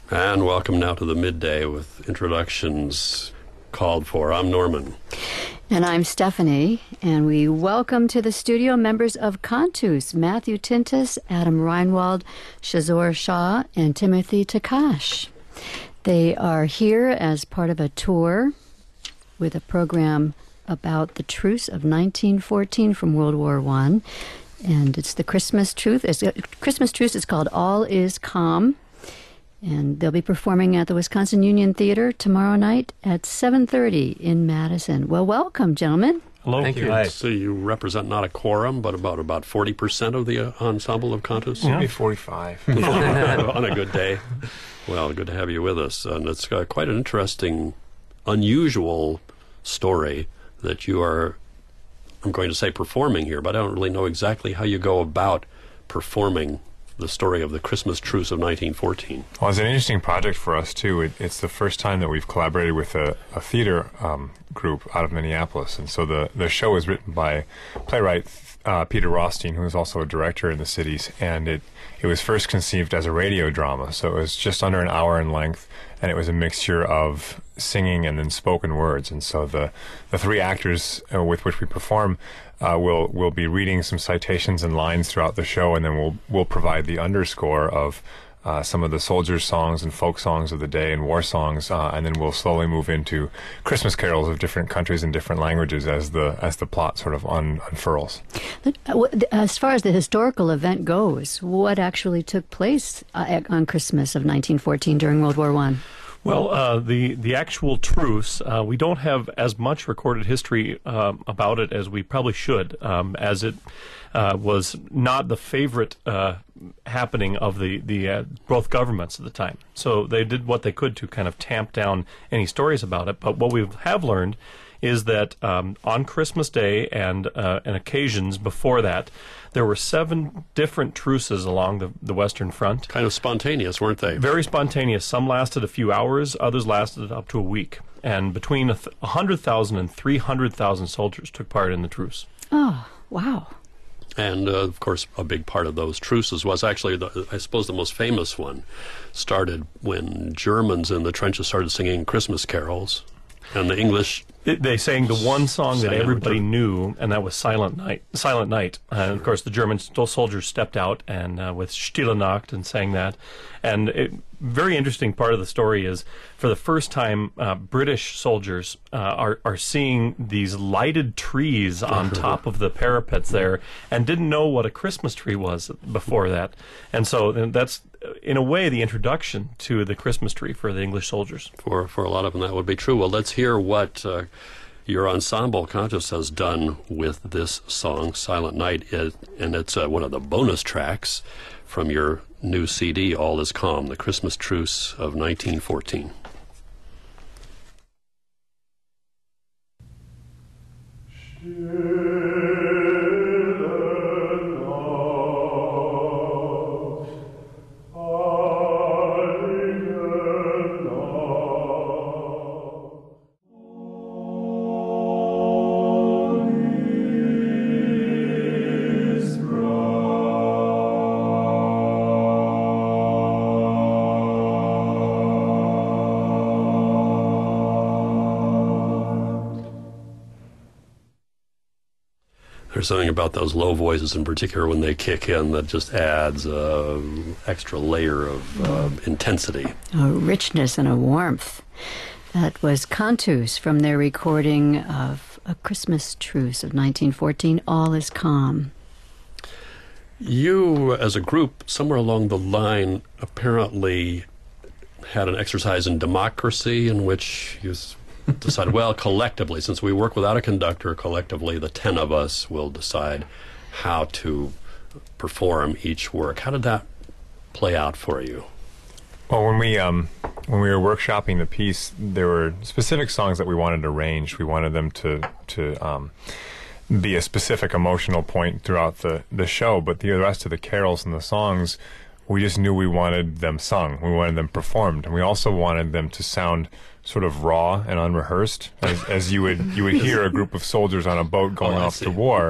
And welcome now to the midday with introductions called for. I'm Norman. And I'm Stephanie, and we welcome to the studio members of Cantus, Matthew Tintas, Adam Reinwald, Shazor Shah, and Timothy Takash. They are here as part of a tour with a program about the truce of 1914 from World War I. And it's the Christmas truce. Christmas truce is called All Is Calm. And they'll be performing at the Wisconsin Union Theater tomorrow night at 7:30 in Madison. Well, welcome, gentlemen. Hello. Thank you. Hi. So you represent not a quorum, but about 40% of the ensemble of Cantus? Maybe 45. On a good day. Well, good to have you with us. And it's quite an interesting, unusual story that you are, I'm going to say performing here, but I don't really know exactly how you go about performing the story of the Christmas truce of 1914. Well, it's an interesting project for us, too. It's the first time that we've collaborated with a theater group out of Minneapolis. And so the show is written by playwright Peter Rothstein, who is also a director in the cities. And it was first conceived as a radio drama. So it was just under an hour in length, and it was a mixture of singing and then spoken words. And so the three actors with which we perform we'll be reading some citations and lines throughout the show, and then we'll provide the underscore of some of the soldiers' songs and folk songs of the day and war songs, and then we'll slowly move into Christmas carols of different countries and different languages as the plot sort of unfurls. As far as the historical event goes, what actually took place on Christmas of 1914 during World War I? Well, the actual truce, we don't have as much recorded history about it as we probably should, as it was not the favorite happening of the both governments at the time. So they did what they could to kind of tamp down any stories about it. But what we have learned is that on Christmas Day and occasions before that, there were 7 different truces along the Western Front. Kind of spontaneous, weren't they? Very spontaneous. Some lasted a few hours, others lasted up to a week. And between 100,000 and 300,000 soldiers took part in the truce. Oh, wow. And, of course, a big part of those truces was actually, I suppose the most famous one started when Germans in the trenches started singing Christmas carols. And the English... They sang the one song that everybody knew, and that was Silent Night. Silent Night. And, of course, the German soldiers stepped out and with Stille Nacht and sang that. And very interesting part of the story is, for the first time, British soldiers are seeing these lighted trees on top of the parapets there, and didn't know what a Christmas tree was before that. And so that's, in a way, the introduction to the Christmas tree for the English soldiers. For a lot of them, that would be true. Well, let's hear what your ensemble, Cantus, has done with this song, Silent Night, and it's one of the bonus tracks from your new CD, All Is Calm, the Christmas Truce of 1914. There's something about those low voices in particular when they kick in that just adds an extra layer of intensity. A richness and a warmth. That was Cantus from their recording of A Christmas Truce of 1914, All Is Calm. You, as a group, somewhere along the line, apparently had an exercise in democracy in which you decided, well, collectively, since we work without a conductor, collectively the 10 of us will decide how to perform each work. How did that play out for you? Well, when we were workshopping the piece, there were specific songs that we wanted to arrange. We wanted them to be a specific emotional point throughout the show, but the rest of the carols and the songs, we just knew we wanted them sung. We wanted them performed, and we also wanted them to sound sort of raw and unrehearsed, as you would hear a group of soldiers on a boat going off to war.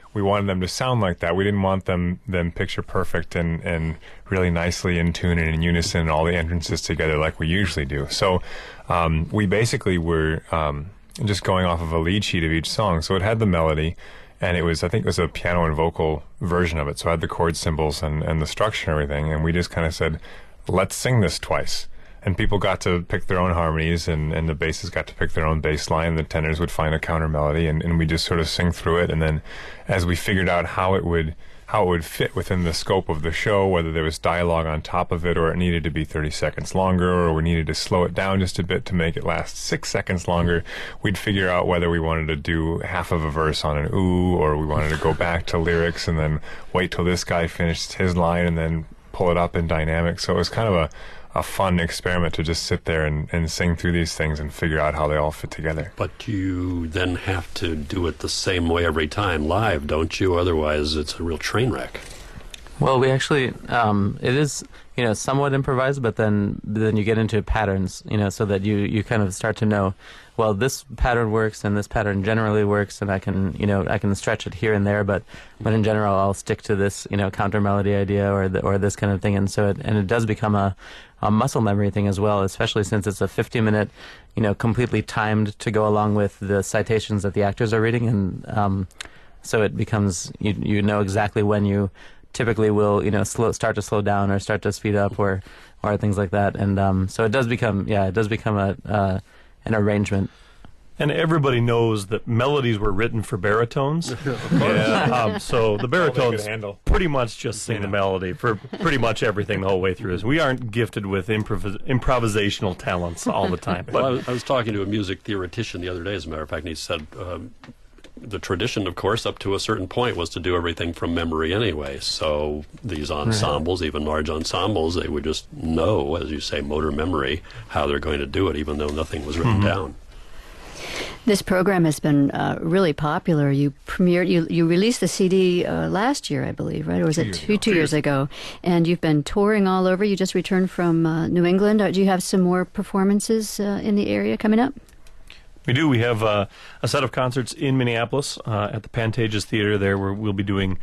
we wanted them to sound like that. We didn't want them picture perfect and really nicely in tune and in unison and all the entrances together like we usually do. So we basically were just going off of a lead sheet of each song. So it had the melody, and I think it was a piano and vocal version of it. So it had the chord symbols and the structure and everything. And we just kind of said, let's sing this twice. And people got to pick their own harmonies, and the basses got to pick their own bass line. The tenors would find a counter melody, and we just sort of sing through it. And then as we figured out how it would fit within the scope of the show, whether there was dialogue on top of it, or it needed to be 30 seconds longer, or we needed to slow it down just a bit to make it last 6 seconds longer, we'd figure out whether we wanted to do half of a verse on an ooh, or we wanted to go back to lyrics and then wait till this guy finished his line and then pull it up in dynamic. So it was kind of a fun experiment to just sit there and sing through these things and figure out how they all fit together. But you then have to do it the same way every time live, don't you? Otherwise, it's a real train wreck. Well, we actually, it is, somewhat improvised, but then you get into patterns, so that you kind of start to know, well, this pattern works and this pattern generally works, and I can stretch it here and there, but in general, I'll stick to this, counter melody idea or this kind of thing, and so it does become a muscle memory thing as well, especially since it's a 50-minute, completely timed to go along with the citations that the actors are reading, and so it becomes you know exactly when you typically will start to slow down or start to speed up or things like that, and so it does become an arrangement. And everybody knows that melodies were written for baritones. So the baritones pretty much just sing the melody for pretty much everything the whole way through. We aren't gifted with improvisational talents all the time. Well, I was talking to a music theoretician the other day, as a matter of fact, and he said the tradition, of course, up to a certain point was to do everything from memory anyway. So these ensembles, even large ensembles, they would just know, as you say, motor memory, how they're going to do it, even though nothing was written down. This program has been really popular. You released the CD last year, I believe, right? Or was it two years ago? And you've been touring all over. You just returned from New England. Do you have some more performances in the area coming up? We do. We have a set of concerts in Minneapolis at the Pantages Theater there, where we'll be doing,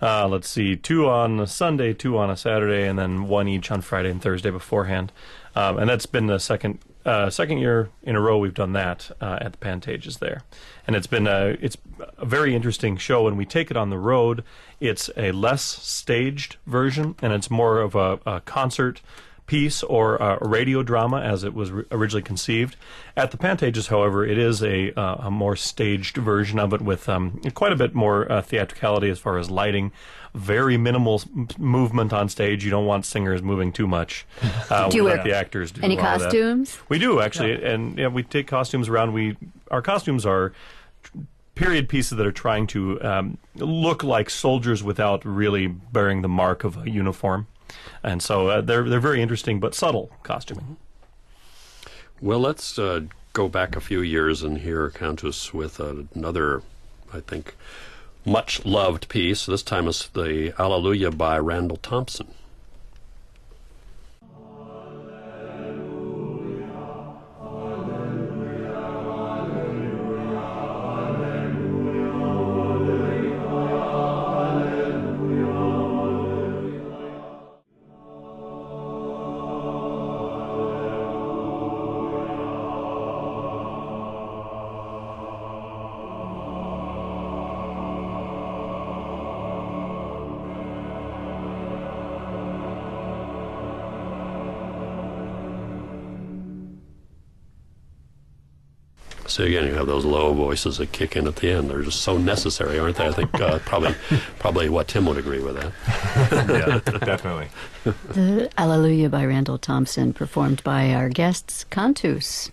2 on a Sunday, 2 on a Saturday, and then 1 each on Friday and Thursday beforehand. And that's been the second year in a row we've done that at the Pantages there. And it's been it's a very interesting show. When we take it on the road, it's a less staged version, and it's more of a concert piece or a radio drama as it was originally conceived. At the Pantages, however, it is a more staged version of it with quite a bit more theatricality as far as lighting, very minimal movement on stage. You don't want singers moving too much. Do you wear the actors do any costumes? We do, actually, and we take costumes around. Our costumes are period pieces that are trying to look like soldiers without really bearing the mark of a uniform. And so they're very interesting but subtle costuming. Well, let's go back a few years and hear Cantus with another, I think, much-loved piece. This time it's the Alleluia by Randall Thompson. So again, you have those low voices that kick in at the end. They're just so necessary, aren't they? I think probably what Tim would agree with that. Yeah, definitely. The Alleluia by Randall Thompson, performed by our guests, Cantus.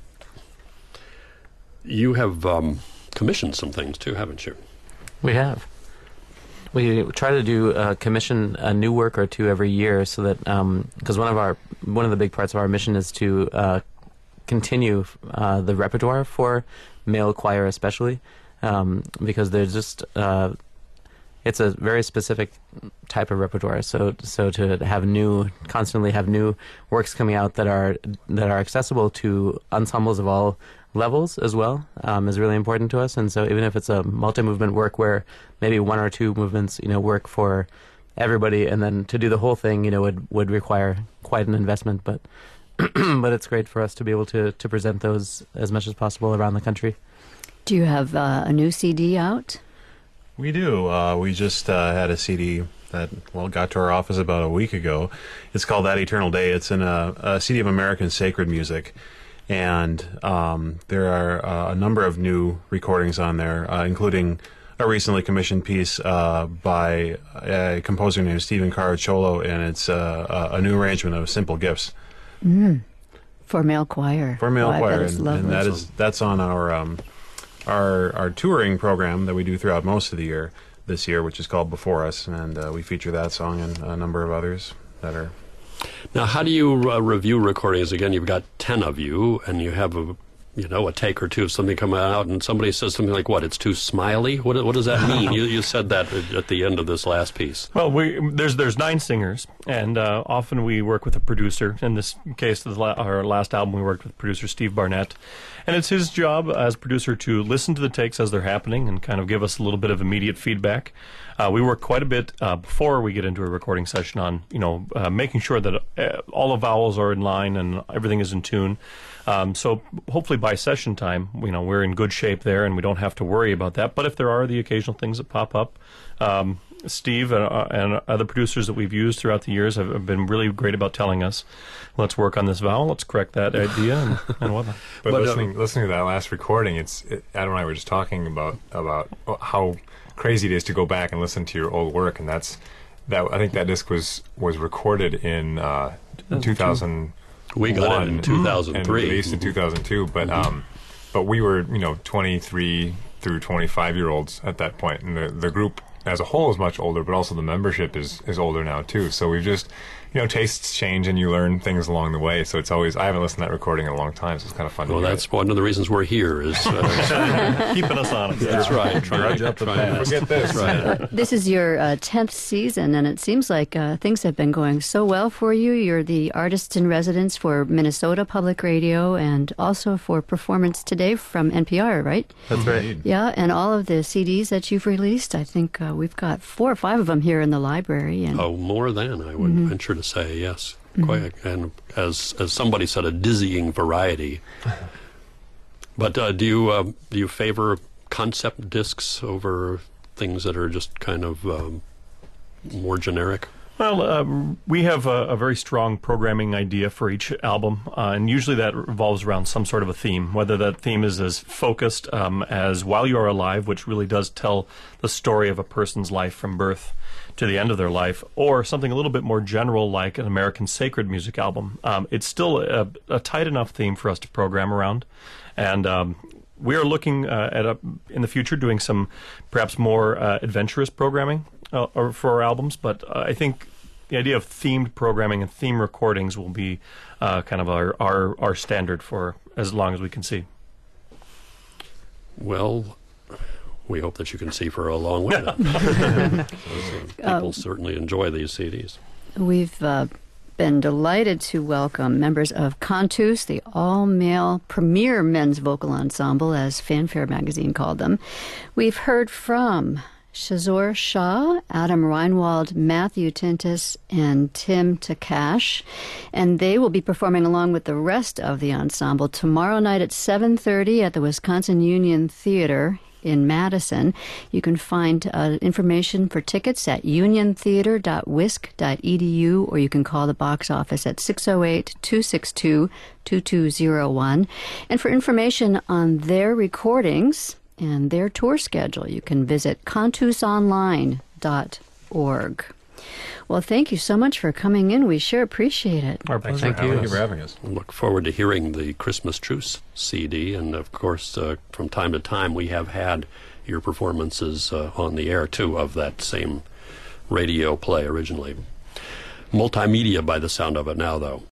You have commissioned some things too, haven't you? We have. We try to do commission a new work or two every year, so that because one of the big parts of our mission is to continue the repertoire for male choir, especially because there's just it's a very specific type of repertoire. So to constantly have new works coming out that are accessible to ensembles of all levels as well is really important to us. And so even if it's a multi-movement work where maybe one or two movements, work for everybody, and then to do the whole thing, would require quite an investment. But but it's great for us to be able to present those as much as possible around the country. Do you have a new CD out? We do. We just had a CD that got to our office about a week ago. It's called That Eternal Day. It's in a CD of American sacred music, and there are a number of new recordings on there, including a recently commissioned piece by a composer named Stephen Caracciolo, and it's a new arrangement of Simple Gifts. For male choir. For male choir, that is lovely. and that's on our touring program that we do throughout most of the year this year, which is called Before Us, and we feature that song and a number of others that are. Now, how do you review recordings? Again, you've got 10 of you, and you have a take or two of something coming out, and somebody says something like, "What? It's too smiley." What does that mean? You said that at the end of this last piece. Well, there's 9 singers, and often we work with a producer. In this case, our last album, we worked with producer Steve Barnett, and it's his job as producer to listen to the takes as they're happening and kind of give us a little bit of immediate feedback. We work quite a bit before we get into a recording session on making sure that all the vowels are in line and everything is in tune. So hopefully by session time, we're in good shape there and we don't have to worry about that. But if there are the occasional things that pop up, Steve and other producers that we've used throughout the years have been really great about telling us, let's work on this vowel, let's correct that idea, and whatnot. But listening to that last recording, Adam and I were just talking about how crazy it is to go back and listen to your old work, and I think that disc was recorded in 2000. We got it in 2003. And released in 2002, but we were 23 through 25-year-olds at that point, and the group as a whole is much older, but also the membership is older now too. So we've just tastes change and you learn things along the way. So it's always, I haven't listened to that recording in a long time, so it's kind of fun to hear. Well, that's one of the reasons we're here is keeping us honest. Yeah. That's right. Trying to forget this. Right. This is your 10th season, and it seems like things have been going so well for you. You're the artist in residence for Minnesota Public Radio and also for Performance Today from NPR, right? That's right. Yeah, and all of the CDs that you've released, I think we've got 4 or 5 of them here in the library. And more than I would venture to say, yes. Quite, and as somebody said, a dizzying variety. But do you favor concept discs over things that are just kind of more generic? Well, we have a very strong programming idea for each album, and usually that revolves around some sort of a theme, whether that theme is as focused as While You Are Alive, which really does tell the story of a person's life from birth to the end of their life, or something a little bit more general like an American sacred music album. It's still a tight enough theme for us to program around, and we are looking at in the future doing some perhaps more adventurous programming for our albums, but I think the idea of themed programming and theme recordings will be kind of our standard for as long as we can see. Well, we hope that you can see for a long way. People certainly enjoy these CDs. We've been delighted to welcome members of Cantus, the all-male premier men's vocal ensemble, as Fanfare magazine called them. We've heard from Shazor Shah, Adam Reinwald, Matthew Tintus, and Tim Takash, and they will be performing along with the rest of the ensemble tomorrow night at 7:30 at the Wisconsin Union Theater in Madison. You can find information for tickets at uniontheater.wisc.edu, or you can call the box office at 608-262-2201. And for information on their recordings and their tour schedule, you can visit cantusonline.org. Well, thank you so much for coming in. We sure appreciate it. Our pleasure. Thank you for having us. Look forward to hearing the Christmas Truce CD, and of course, from time to time, we have had your performances on the air, too, of that same radio play originally. Multimedia by the sound of it now, though.